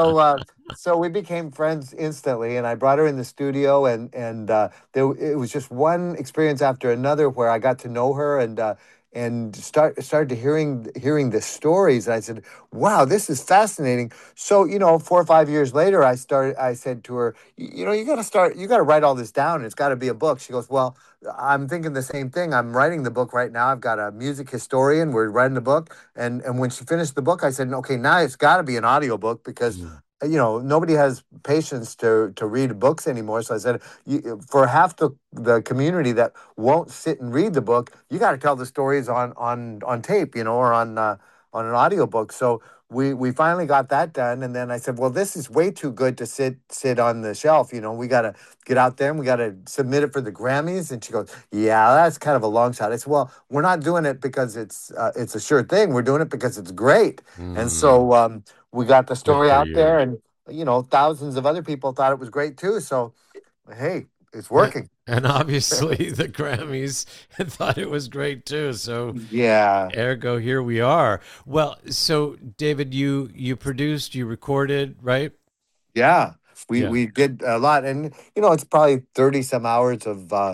So we became friends instantly, and I brought her in the studio, and it was just one experience after another where I got to know her and started to hearing the stories. And I said, wow, this is fascinating. So 4 or 5 years later, I said to her, you got to write all this down. It's got to be a book. She goes, well, I'm thinking the same thing. I'm writing the book right now. I've got a music historian. We're writing the book. And when she finished the book, I said, okay, now it's got to be an audiobook because, nobody has patience to read books anymore. So I said, for half the community that won't sit and read the book, you got to tell the stories on tape, or on an audiobook. So we finally got that done. And then I said, well, this is way too good to sit on the shelf. We got to get out there and we got to submit it for the Grammys. And she goes, yeah, that's kind of a long shot. I said, well, we're not doing it because it's a sure thing. We're doing it because it's great. And so we got the Good story for out there, you. and thousands of other people thought it was great too. So hey, it's working. And obviously the Grammys thought it was great too. So Yeah. ergo, here we are. Well, so David, you produced, you recorded, right? Yeah, we Yeah. we did a lot, and it's probably 30 some hours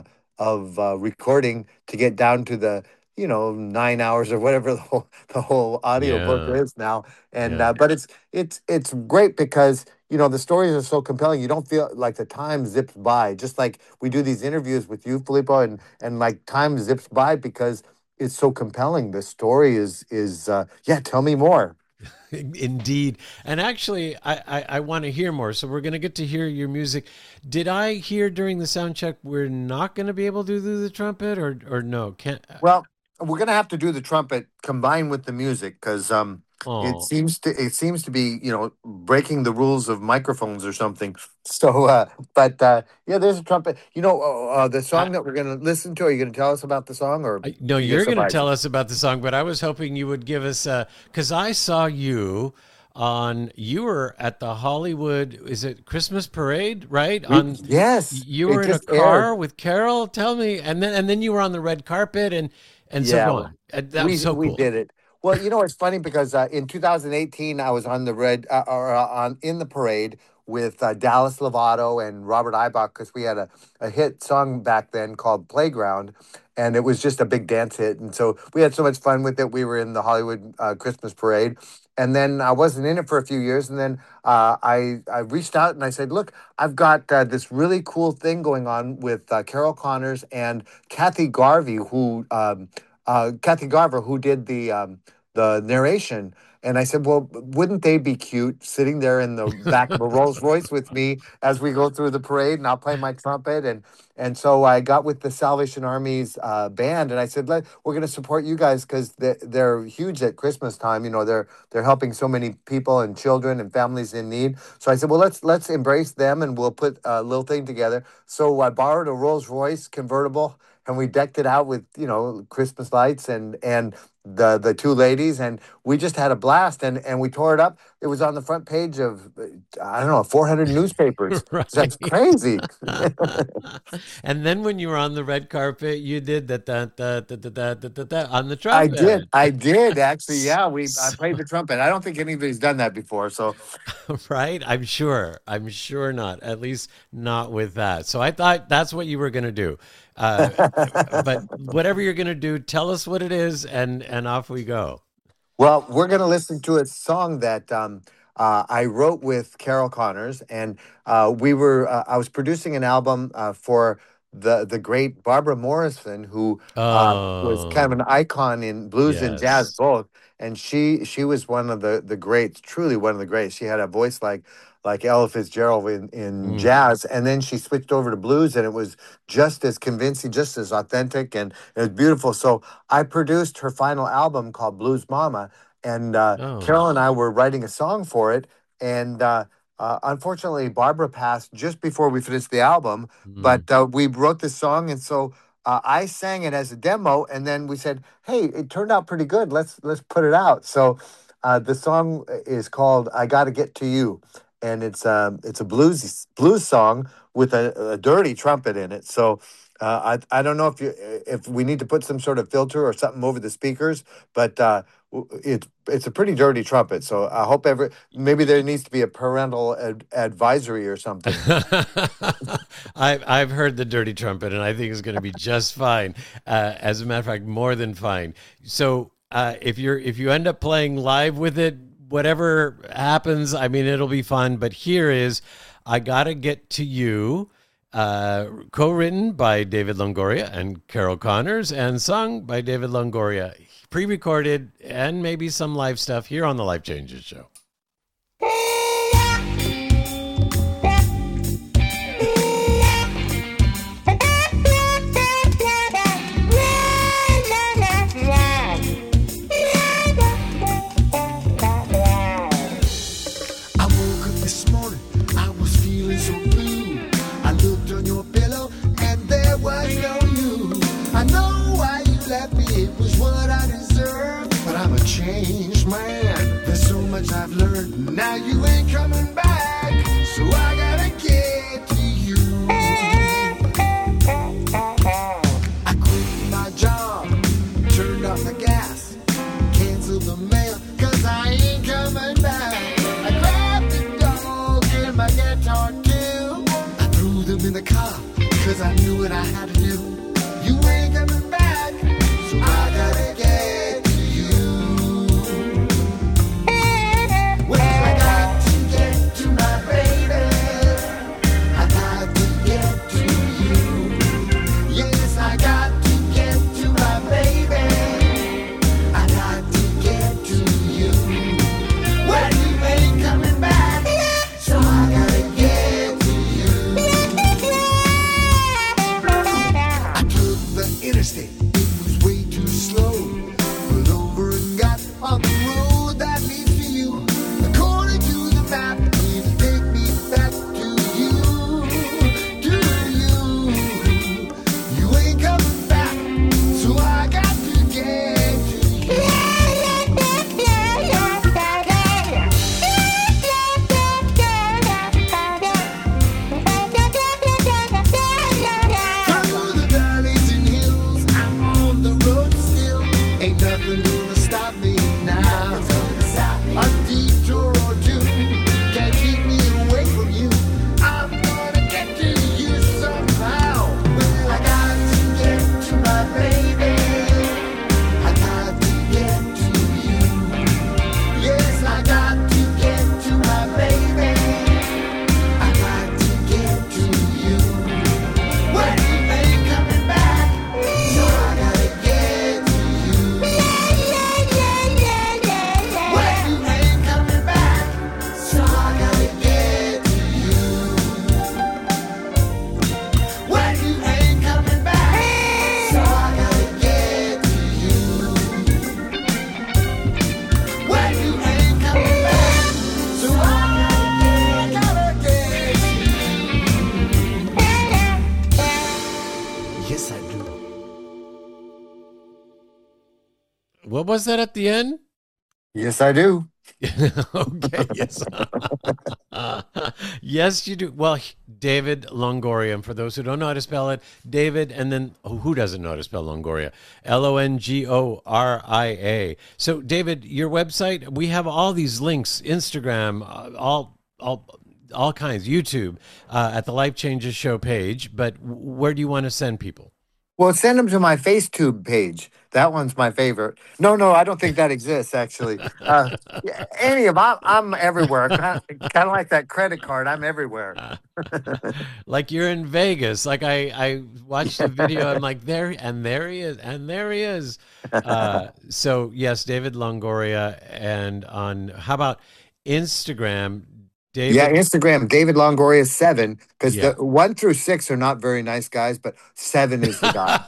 of recording to get down to the 9 hours or whatever the whole audio book Yeah. is now. And Yeah. but it's great because the stories are so compelling. You don't feel like the time zips by. Just like we do these interviews with you, Filippo, and like time zips by because it's so compelling. The story is yeah. Tell me more. Indeed. And actually, I want to hear more. So we're going to get to hear your music. Did I hear during the sound check we're not going to be able to do the trumpet, or no? Can't. Well, we're gonna have to do the trumpet combined with the music because it Oh, seems to be breaking the rules of microphones or something. So, but yeah, there's a trumpet. The I, song that we're gonna listen to. Are you gonna tell us about the song, or no, you gonna you're going to surprise tell us? us about the song, but I was hoping you would give us, because I saw you you were at the Hollywood, is it Christmas parade, right? Yes, You it were in a just aired. car with Carol. Tell me, and then you were on the red carpet, and so Yeah, go on. That was so we cool. did it. Well, it's funny because in 2018 I was on the red or on in the parade with Dallas Lovato and Robert Ibach because we had a hit song back then called Playground, and it was just a big dance hit. And so we had so much fun with it. We were in the Hollywood Christmas parade, and then I wasn't in it for a few years, and then I reached out and I said, look, I've got this really cool thing going on with Carol Connors and Kathy Garver, who did the narration. And I said, well, wouldn't they be cute sitting there in the back of a Rolls Royce with me as we go through the parade, and I'll play my trumpet. And so I got with the Salvation Army's band, and I said, we're going to support you guys because they're huge at Christmas time. They're helping so many people and children and families in need. So I said, well, let's embrace them, and we'll put a little thing together. So I borrowed a Rolls Royce convertible, and we decked it out with Christmas lights, and the two ladies, and we just had a blast, and we tore it up. It was on the front page of I don't know 400 newspapers. Right. That's crazy. And then when you were on the red carpet, you did that on the trumpet. I did actually. Yeah, I played the trumpet. I don't think anybody's done that before. So, Right? I'm sure not. At least not with that. So I thought that's what you were going to do. But whatever you're going to do, tell us what it is, and off we go. well, we're going to listen to a song that I wrote with Carol Connors, and we were. I was producing an album for the great Barbara Morrison, who was kind of an icon in blues and jazz Yes. both. And she was one of the greats, truly one of the greats. She had a voice like Ella Fitzgerald in jazz, and then she switched over to blues, and it was just as convincing, just as authentic, and it was beautiful. So I produced her final album called Blues Mama, and Carol and I were writing a song for it, and unfortunately, Barbara passed just before we finished the album, but we wrote this song, and so I sang it as a demo, and then we said, "Hey, it turned out pretty good. Let's put it out." So the song is called "I Gotta Get to You," and it's a blues song with a dirty trumpet in it. So I don't know if we need to put some sort of filter or something over the speakers, but it's a pretty dirty trumpet. So I hope maybe there needs to be a parental advisory or something. I've heard the dirty trumpet, and I think it's going to be just fine. As a matter of fact, more than fine. So if you end up playing live with it, whatever happens, I mean, it'll be fun. But here is "I Gotta Get to You," co-written by David Longoria and Carol Connors, and sung by David Longoria, pre-recorded, and maybe some live stuff here on the Life Changes Show. I woke up this morning, I was feeling so blue. I looked on your pillow and there was no you. I know why you left me, it was what I deserved. But I'm a changed man, there's so much I've learned. Now you ain't coming back, so I gotta get to you. I quit my job, turned off the gas, canceled the mail, cause I ain't coming back. I grabbed the dog and my guitar too. I threw them in the car, cause I knew what I had to do. You ain't coming back, so I gotta get to you. Well, I got to get to my baby. I got to get to you. Yes, I got to get to my baby. I got to get to you. Well, you ain't coming back, so I gotta get to you. What was that at the end? Yes, I do. Okay, yes. Yes, you do. Well, David Longoria. And for those who don't know how to spell it, David, and then who doesn't know how to spell Longoria? Longoria. So, David, your website, we have all these links, Instagram, all kinds, YouTube, at the Life Changes Show page. But where do you want to send people? Well, send them to my FaceTube page. That one's my favorite. No, I don't think that exists, actually. Yeah, any of 'em, I'm everywhere. Kind of like that credit card. I'm everywhere. Like you're in Vegas. Like I watched a video. I'm like there he is, and there he is. So yes, David Longoria, and on how about Instagram, David? Yeah, Instagram, David Longoria 7, because Yeah. the 1 through 6 are not very nice guys, but 7 is the guy.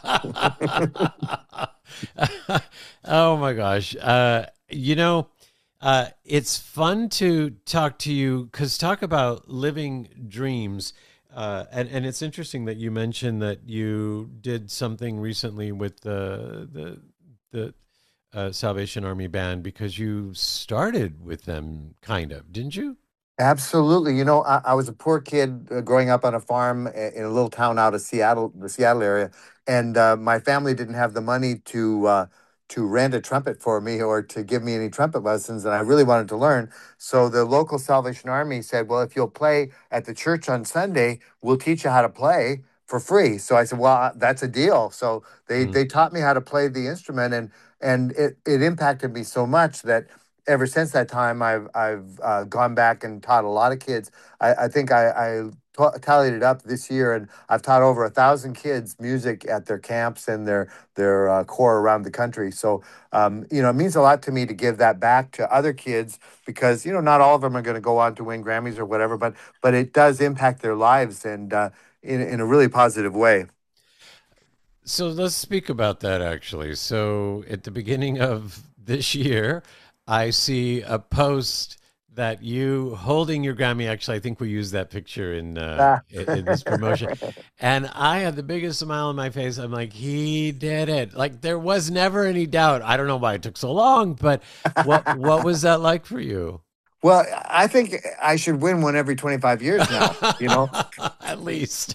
Oh my gosh. It's fun to talk to you because talk about living dreams. And it's interesting that you mentioned that you did something recently with the Salvation Army Band because you started with them, kind of, didn't you? Absolutely. I was a poor kid growing up on a farm in a little town out of Seattle, the Seattle area, and my family didn't have the money to rent a trumpet for me or to give me any trumpet lessons, and I really wanted to learn. So the local Salvation Army said, "Well, if you'll play at the church on Sunday, we'll teach you how to play for free." So I said, "Well, that's a deal." So they taught me how to play the instrument, and it impacted me so much that ever since that time, I've gone back and taught a lot of kids. I think I tallied it up this year, and I've taught over 1,000 kids music at their camps and their corps around the country. So it means a lot to me to give that back to other kids because not all of them are going to go on to win Grammys or whatever, but it does impact their lives and in a really positive way. So let's speak about that actually. So at the beginning of this year, I see a post that you holding your Grammy. Actually, I think we used that picture in this promotion, and I had the biggest smile on my face. I'm like, he did it! Like there was never any doubt. I don't know why it took so long, but what was that like for you? Well, I think I should win one every 25 years now, At least.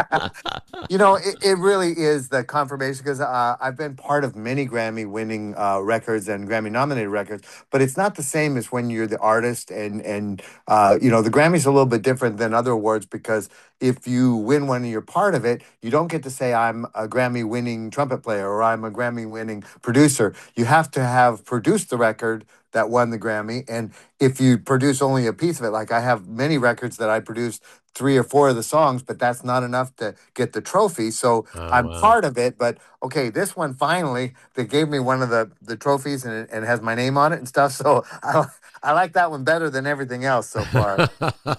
It really is the confirmation because I've been part of many Grammy winning records and Grammy nominated records, but it's not the same as when you're the artist and the Grammy's a little bit different than other awards because if you win one and you're part of it, you don't get to say I'm a Grammy winning trumpet player or I'm a Grammy winning producer. You have to have produced the record that won the Grammy. And if you produce only a piece of it, like I have many records that I produced 3 or 4 of the songs, but that's not enough to get the trophy. So I'm Wow. part of it. But okay, this one finally, they gave me one of the trophies and it has my name on it and stuff. So I like that one better than everything else so far.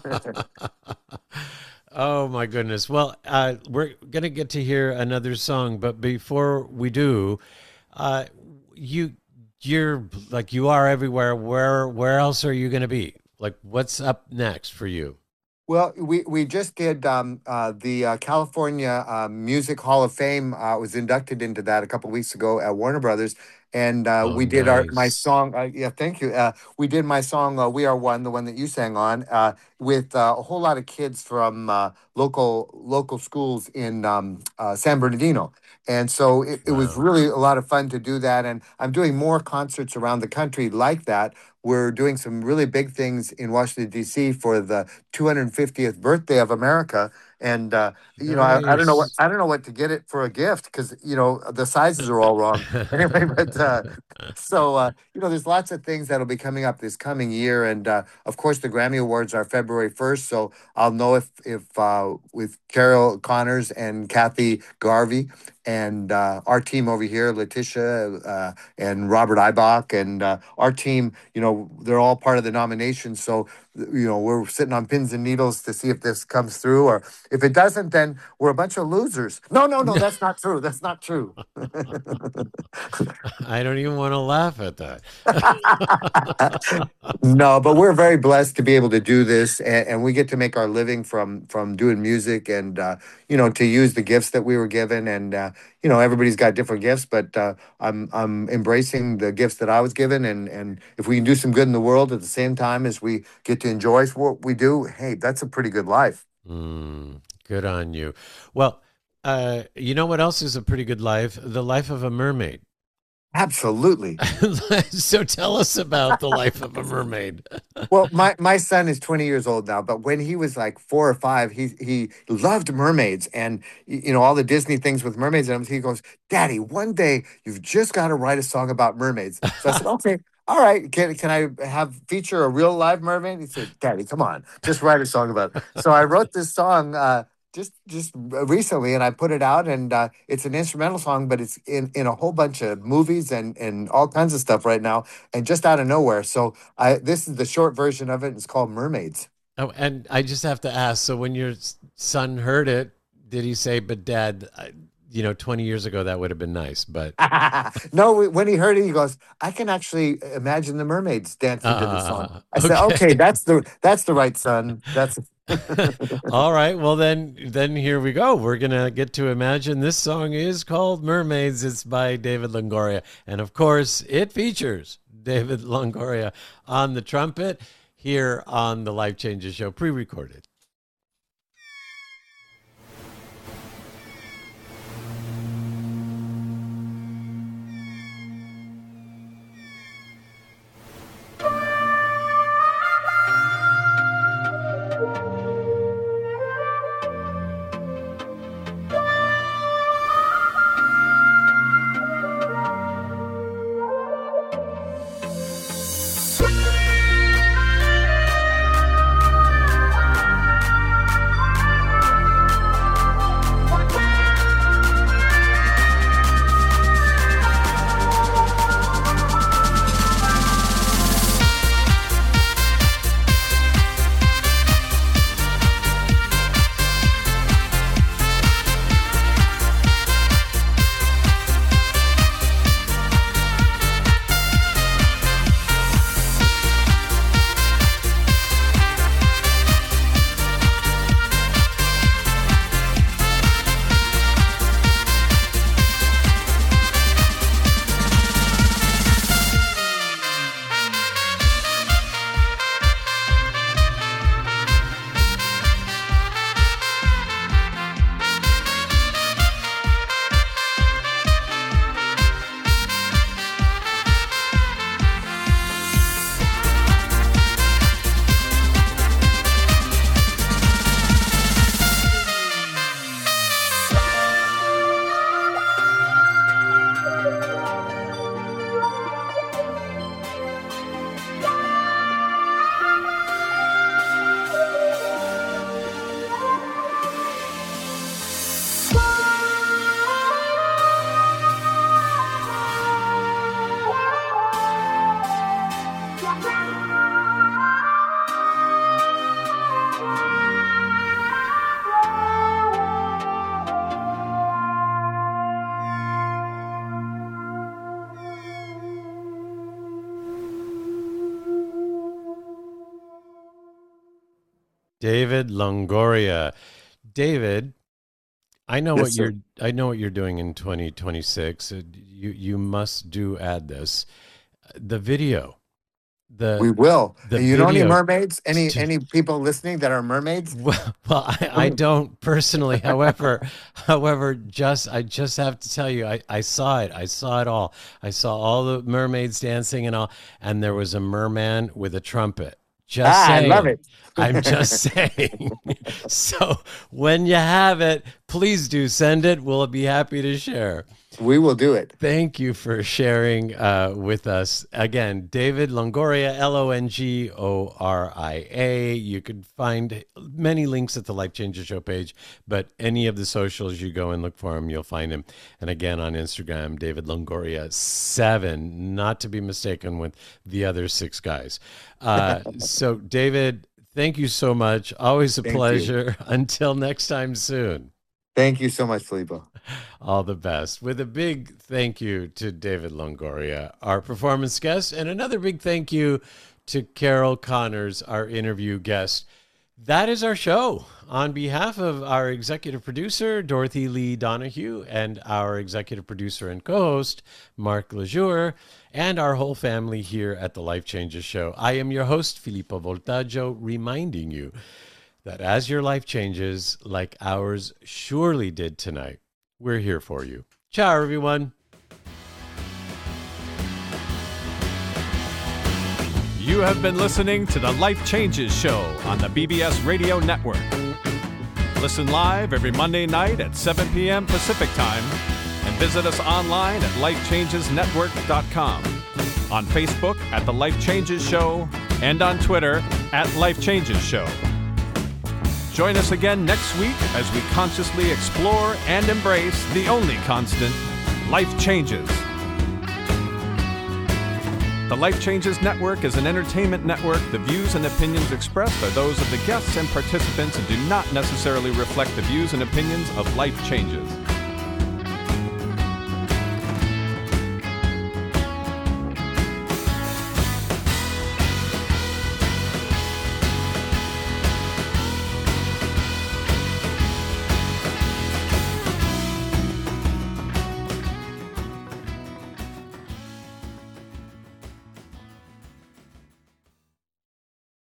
Oh my goodness. Well, we're gonna get to hear another song, but before we do, uh, you're like you are everywhere. Where else are you gonna be? Like, what's up next for you? Well, we just did the California Music Hall of Fame. Was inducted into that a couple weeks ago at Warner Brothers, and Oh, we did my nice. song. Yeah, thank you. We did my song "We Are One," the one that you sang on, with a whole lot of kids from local schools in San Bernardino. And so it was Wow. really a lot of fun to do that. And I'm doing more concerts around the country like that. We're doing some really big things in Washington, D.C. for the 250th birthday of America. And I don't know what Nice. to get it for a gift because the sizes are all wrong. Anyway, but there's lots of things that'll be coming up this coming year, and of course the Grammy Awards are February 1st. So I'll know if with Carol Connors and Kathy Garvey and our team over here, Letitia and Robert Ibach, and our team, they're all part of the nomination. So we're sitting on pins and needles to see if this comes through, or if it doesn't, then we're a bunch of losers. No, that's not true. That's not true. I don't even want to laugh at that. No, but we're very blessed to be able to do this, and we get to make our living from doing music, and to use the gifts that we were given, and everybody's got different gifts, but I'm embracing the gifts that I was given, and if we can do some good in the world at the same time as we get to enjoy what we do, hey, that's a pretty good life. Good on you. Well, you know what else is a pretty good life? The life of a mermaid. Absolutely. So tell us about the life of a mermaid. Well, my son is 20 years old now, but when he was like 4 or 5, he loved mermaids and all the Disney things with mermaids. And he goes, "Daddy, one day you've just got to write a song about mermaids." So I said, "Okay, all right. Can I feature a real live mermaid?" He said, "Daddy, come on, just write a song about it." So I wrote this song just recently, and I put it out, and it's an instrumental song, but it's in a whole bunch of movies and all kinds of stuff right now, and just out of nowhere. So this is the short version of it. It's called Mermaids. Oh, and I just have to ask, so when your son heard it, did he say, "But Dad, 20 years ago that would have been nice"? But no, when he heard it, he goes, "I can actually imagine the mermaids dancing to the song." I said, "Okay, that's the right son. That's." All right. Well, then here we go. We're going to get to imagine. This song is called Mermaids. It's by David Longoria. And of course, it features David Longoria on the trumpet here on the Life Changes Show, pre-recorded. David Longoria. David, I know Yes, I know what you're doing in 2026. You must add this. The video. We will. The You know any video- mermaids? Any people listening that are mermaids? Well, I don't personally. However, I just have to tell you, I saw it. I saw it all. I saw all the mermaids dancing and all, and there was a merman with a trumpet. Just saying. I love it. I'm just saying. So when you have it, please do send it. We'll be happy to share. We will do it. Thank you for sharing with us. Again, David Longoria, Longoria. You can find many links at the Life Changes Show page, but any of the socials, you go and look for him, you'll find him. And again, on Instagram, David Longoria 7, not to be mistaken with the other 6 guys. So, David, thank you so much. Always a pleasure. Until next time soon. Thank you so much, Filippo. All the best. With a big thank you to David Longoria, our performance guest, and another big thank you to Carol Connors, our interview guest. That is our show. On behalf of our executive producer, Dorothy Lee Donahue, and our executive producer and co-host, Mark Lejour, and our whole family here at the Life Changes Show, I am your host, Filippo Voltaggio, reminding you that as your life changes, like ours surely did tonight, we're here for you. Ciao, everyone. You have been listening to the Life Changes Show on the BBS Radio Network. Listen live every Monday night at 7 p.m. Pacific Time and visit us online at lifechangesnetwork.com, on Facebook at The Life Changes Show, and on Twitter at Life Changes Show. Join us again next week as we consciously explore and embrace the only constant, life changes. The Life Changes Network is an entertainment network. The views and opinions expressed are those of the guests and participants and do not necessarily reflect the views and opinions of Life Changes.